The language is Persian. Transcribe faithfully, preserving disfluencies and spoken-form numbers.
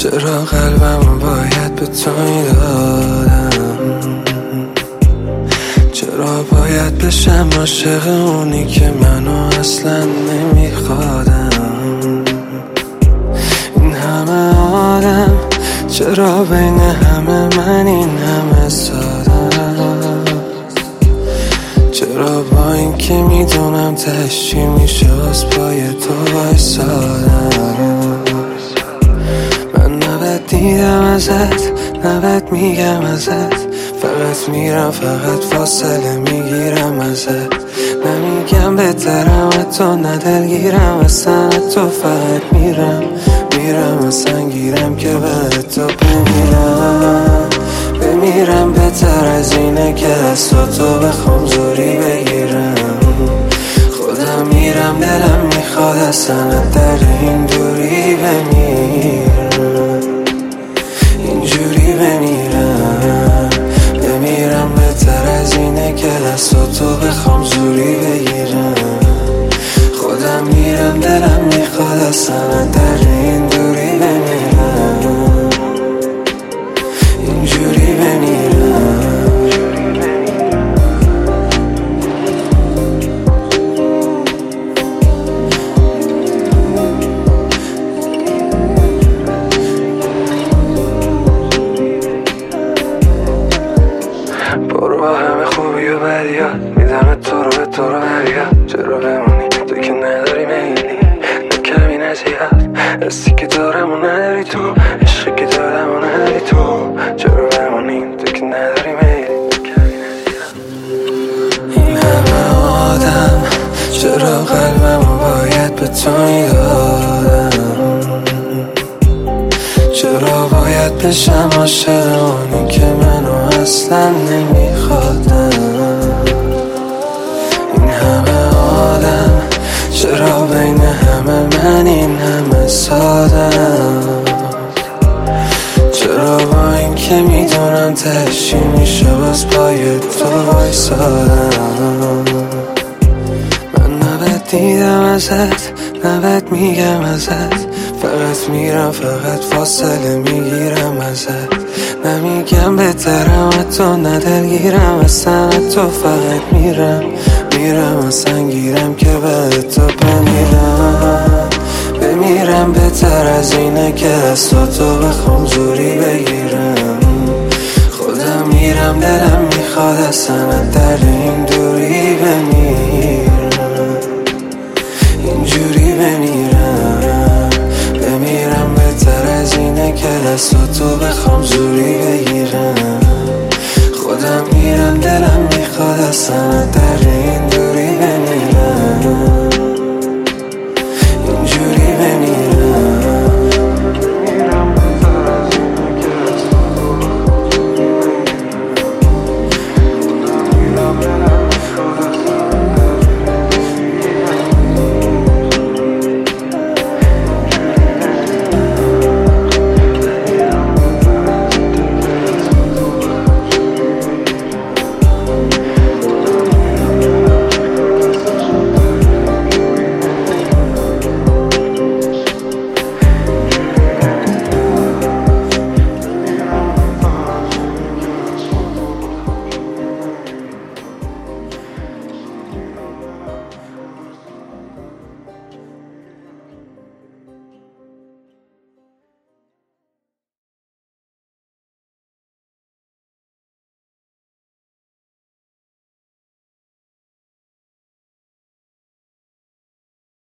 چرا قلبمو باید به تو میدادم؟ چرا باید بشم عاشق اونی که منو اصلا نمیخوادم؟ این همه آدم چرا بین همه من این همه سادم؟ چرا با این که میدونم تهش چی میشه از پای تو وایسادم؟ من نباید دیدم ازت، نباید میگم ازت، فقط میرم فقط فاصله میگیرم ازت. نمیگم بهترم تو ندلگیرم اصلا تو، فقط میرم میرم اصلا گیرم که بعد تو بمیرم بمیرم. بهتر از اینه که دست تو بخوام زوری بگیرم. خودم میرم دلم میخواد اصلا در این دوری بمیرم، اینجوری بمیرم بمیرم. بهتر از اینه که دست تو بخوام زوری بگیرم. خودم میرم دلم میخواد اصلا در این دوری بمیرم، اینجوری بمیرم. برو با همه خوبی و بدیات میدم تو رو به تو رو بریاد. چرا بمونی تو که نداری میلی نه کمی نزیاد؟ حسی که دارم و نداری تو، عشقی که دارم و نداری تو. چرا بمونی تو که نداری میلی نه کمی نزیاد؟ این همه آدم چرا قلبمو باید به تو میدادم؟ چرا باید بشم عاشق اونی که منو اصلا نمیخوادم؟ این همه آدم چرا بین همه من این همه سادم؟ چرا با این که میدونم تهش چی میشه باز پای تو وایسادم؟ من نباید دیدم ازت، نباید میگم ازت، فقط میرم فقط فاصله میگیرم ازت. نمیگم بهترم تو ندلگیرم اصلا تو، فقط میرم میرم اصلا گیرم که بعد تو بمیرم بمیرم. بهتر از اینه که دست تو بخوام زوری بگیرم. خودم میرم دلم میخواد اصلا در این دوری بمیرم، اینجوری بمیرم بمیرم. بهتر از اینه که دست تو بخوام زوری بگیرم. خودم میرم دلم میخواد اصلا در این دوری بمیرم، اینجوری بمیرم.